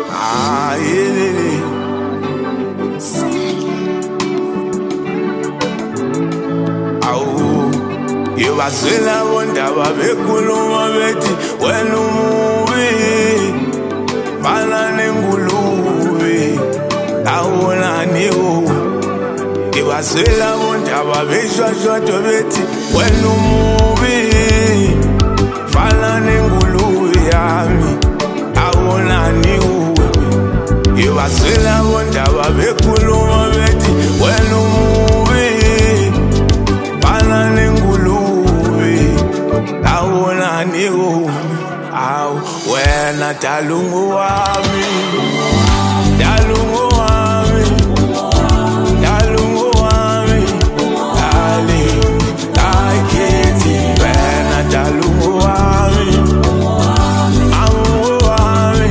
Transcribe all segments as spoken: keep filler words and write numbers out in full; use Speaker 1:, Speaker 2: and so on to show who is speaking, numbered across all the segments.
Speaker 1: Ah, yeah. Awu, yebazela bondaba bekhuluma bethi wena umubi, fana nengulube, awulani wo. Yebazela bondaba beshwashwato bethi wena umubi, fana nengulube yami, awulani wo. Yebazela bondaba bekhuluma bethi wena umubi, fana nengulube, awulani wo. Aw, wena dalungu wami, dalungu wami, dalungu wami, dali, laiketi, wena dalungu wami, amu wami,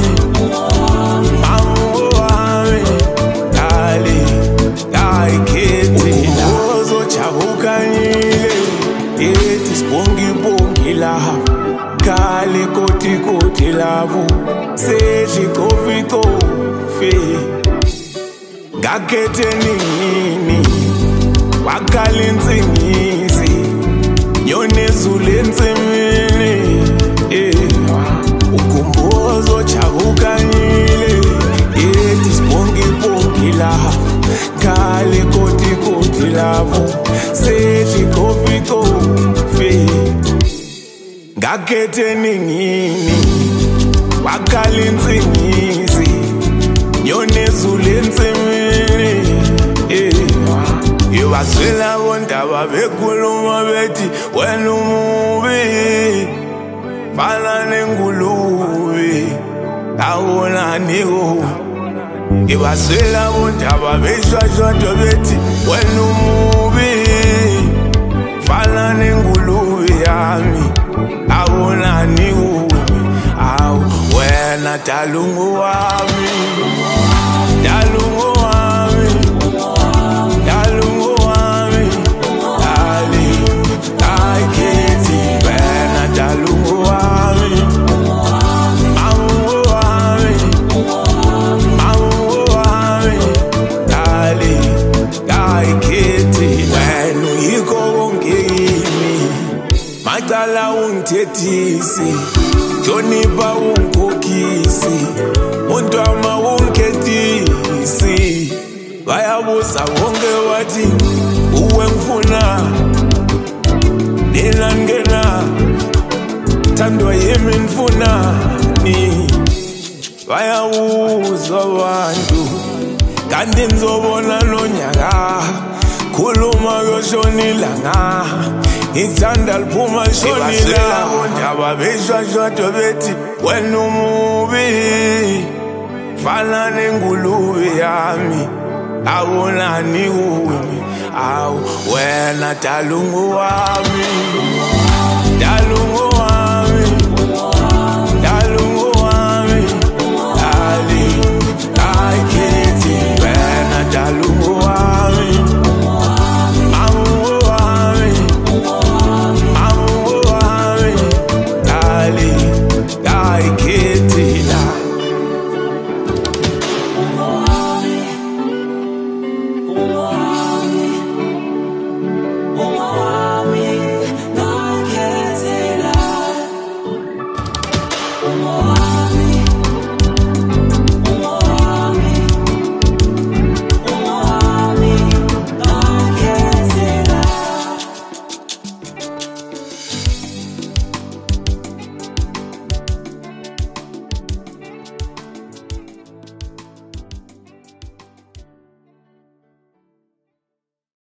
Speaker 1: amu wami, dali, laiketi. Uzo chabuka nile, eti spongi bongi laha, kale koti koti lavu, seji kofi kofi. Ngakhethe nini, wakale ntsengisi, nyonezulu entsimini, eh. Ukhumbuzo chabukanyile, eti spongi bongi laha, kale koti koti lavu, seji kofi kofi. Ngakhethe nini, wakale ntsengisi, nyonezulu entsimini, eh. Yebazela bondaba bekhuluma bethi wena umubi, fana nengulube, awulani wo. Yebazela bondaba beshwashwato bethi wena umubi, fana nengulube yami, awulani wo. Aw, wena dalungu wami, dalungu wami, dalungu wami, dali, laiketi, wena dalungu wami, amu wami, amu wami, dali, laiketi. Wena uyikho konke kimi, macala ungithethisi, hlonipha ungikhokhisi, untwama ungikhethisi. Bayabuza bonke bathi uwe ngifuna, nina ngena, thandwa yimi nifunani. Bayabuzwa abantu, kanti ngizobona lonyaka, khuluma kuyoshona ilanga, ngithanda liphuma lishona ilanga. Bondaba beshwashwato bethi wena umubi, fana nengulube yami, awulani wo. Aw, wena dalungu wami, dalungu